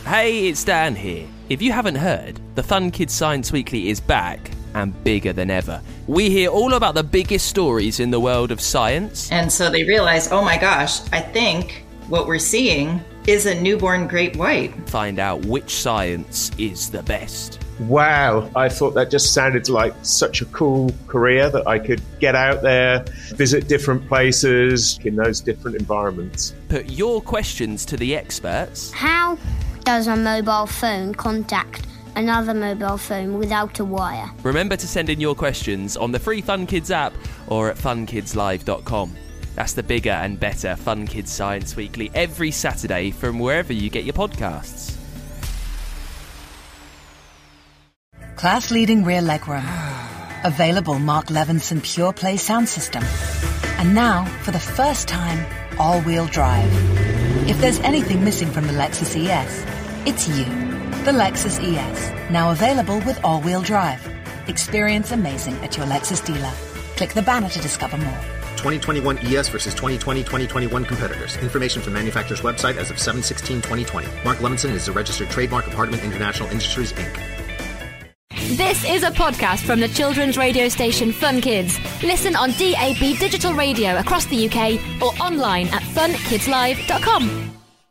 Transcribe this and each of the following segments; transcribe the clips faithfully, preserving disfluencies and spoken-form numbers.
Hey, it's Dan here. If you haven't heard, the Fun Kids Science Weekly is back and bigger than ever. We hear all about the biggest stories in the world of science. And so they realize, oh my gosh, I think what we're seeing is a newborn great white. Find out which science is the best. Wow, I thought that just sounded like such a cool career that I could get out there, visit different places in those different environments. Put your questions to the experts. How does a mobile phone contact another mobile phone without a wire? Remember to send in your questions on the free Fun Kids app or at fun kids live dot com. That's the bigger and better Fun Kids Science Weekly every Saturday from wherever you get your podcasts. Class-leading rear legroom. Available Mark Levinson Pure Play sound system. And now, for the first time, all-wheel drive. If there's anything missing from the Lexus E S, it's you. The Lexus E S, now available with all-wheel drive. Experience amazing at your Lexus dealer. Click the banner to discover more. twenty twenty-one E S versus twenty twenty twenty twenty-one competitors. Information from manufacturer's website as of seven sixteen twenty twenty. Mark Levinson is a registered trademark of Hardeman International Industries, Incorporated. This is a podcast from the children's radio station Fun Kids. Listen on D A B digital radio across the U K or online at fun kids live dot com.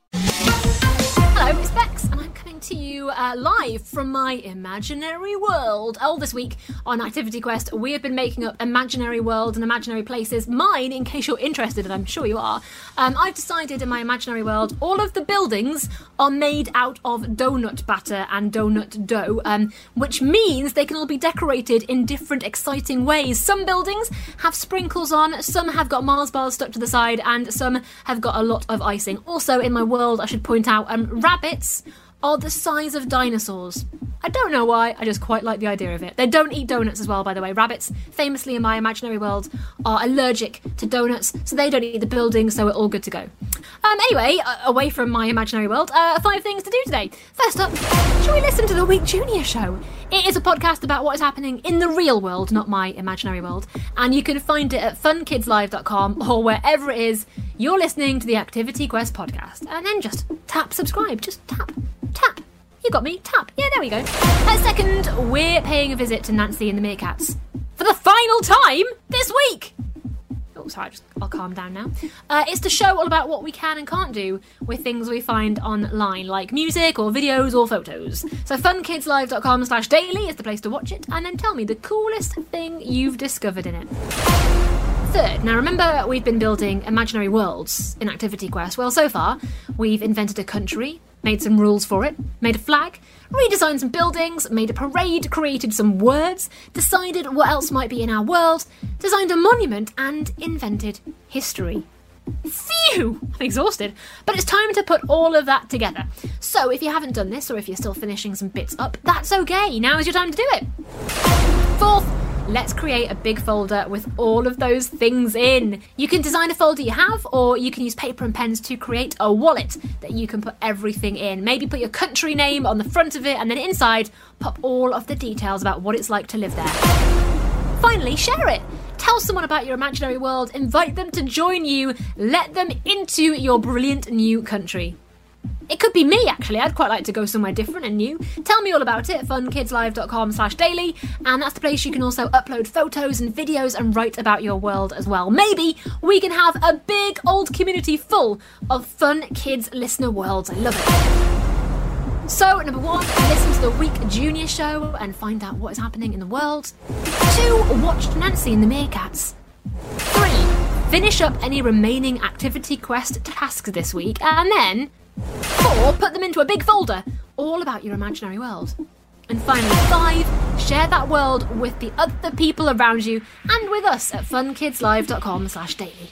Hello, it's Bex, and I'm coming to you uh, live from my imaginary world. Oh, this week on Activity Quest, we have been making up imaginary worlds and imaginary places. Mine, in case you're interested, and I'm sure you are, um, I've decided in my imaginary world all of the buildings are made out of donut batter and donut dough, um, which means they can all be decorated in different exciting ways. Some buildings have sprinkles on, some have got Mars bars stuck to the side, and some have got a lot of icing. Also, in my world, I should point out, um, rabbits are the size of dinosaurs. I don't know why, I just quite like the idea of it. They don't eat donuts as well, by the way. Rabbits, famously in my imaginary world, are allergic to donuts, so they don't eat the building, so we're all good to go. Um, anyway, uh, away from my imaginary world, uh, five things to do today. First up, shall we listen to the Week Junior Show? It is a podcast about what is happening in the real world, not my imaginary world, and you can find it at fun kids live dot com or wherever it is you're listening to the Activity Quest podcast. And then just tap subscribe, just tap, tap. You got me, tap. Yeah, there we go. Uh, second, we're paying a visit to Nancy and the Meerkats for the final time this week. Oh, sorry, just, I'll calm down now. Uh, it's the show all about what we can and can't do with things we find online, like music or videos or photos. So fun kids live dot com slash daily is the place to watch it, and then tell me the coolest thing you've discovered in it. Third, now remember we've been building imaginary worlds in Activity Quest. Well, so far, we've invented a country, made some rules for it, made a flag, redesigned some buildings, made a parade, created some words, decided what else might be in our world, designed a monument, and invented history. Phew! I'm exhausted. But it's time to put all of that together. So if you haven't done this, or if you're still finishing some bits up, that's okay. Now is your time to do it. Fourth, let's create a big folder with all of those things in. You can design a folder you have, or you can use paper and pens to create a wallet that you can put everything in. Maybe put your country name on the front of it, and then inside, pop all of the details about what it's like to live there. Finally, share it. Tell someone about your imaginary world, invite them to join you, let them into your brilliant new country. It could be me, actually. I'd quite like to go somewhere different and new. Tell me all about it at fun kids live dot com slash daily, and that's the place you can also upload photos and videos and write about your world as well. Maybe we can have a big old community full of fun kids listener worlds. I love it. So, number one, listen to the Week Junior Show and find out what is happening in the world. Two, watch Nancy and the Meerkats. Three, finish up any remaining Activity Quest tasks this week, and then four, put them into a big folder, all about your imaginary world. And finally, five, share that world with the other people around you and with us at fun kids live dot com slash daily.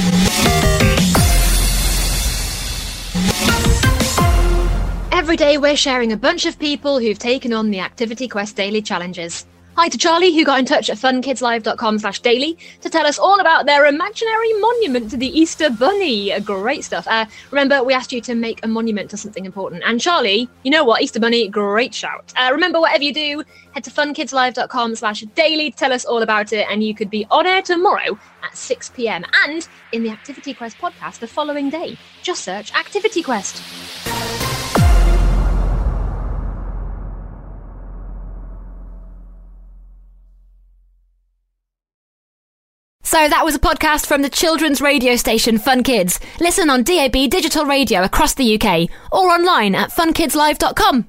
Every day we're sharing a bunch of people who've taken on the Activity Quest Daily Challenges. Hi to Charlie, who got in touch at fun kids live dot com slash daily to tell us all about their imaginary monument to the Easter Bunny. Great stuff. Uh, remember, we asked you to make a monument to something important. And Charlie, you know what? Easter Bunny, great shout. Uh, remember, whatever you do, head to fun kids live dot com slash daily to tell us all about it, and you could be on air tomorrow at six p.m. and in the Activity Quest podcast the following day. Just search Activity Quest. So that was a podcast from the children's radio station Fun Kids. Listen on D A B digital radio across the U K or online at fun kids live dot com.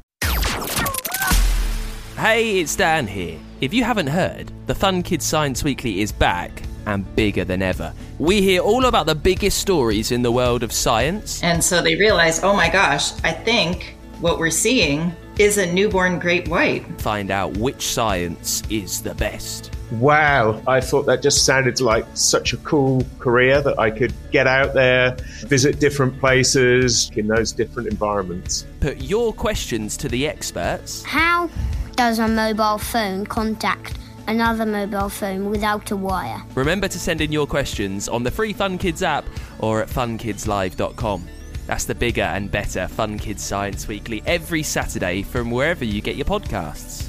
Hey, it's Dan here. If you haven't heard, the Fun Kids Science Weekly is back and bigger than ever. We hear all about the biggest stories in the world of science. And so they realize, oh my gosh, I think what we're seeing is a newborn great white. Find out which science is the best. Wow, I thought that just sounded like such a cool career that I could get out there, visit different places in those different environments. Put your questions to the experts. How does a mobile phone contact another mobile phone without a wire? Remember to send in your questions on the free Fun Kids app or at fun kids live dot com. That's the bigger and better Fun Kids Science Weekly every Saturday from wherever you get your podcasts.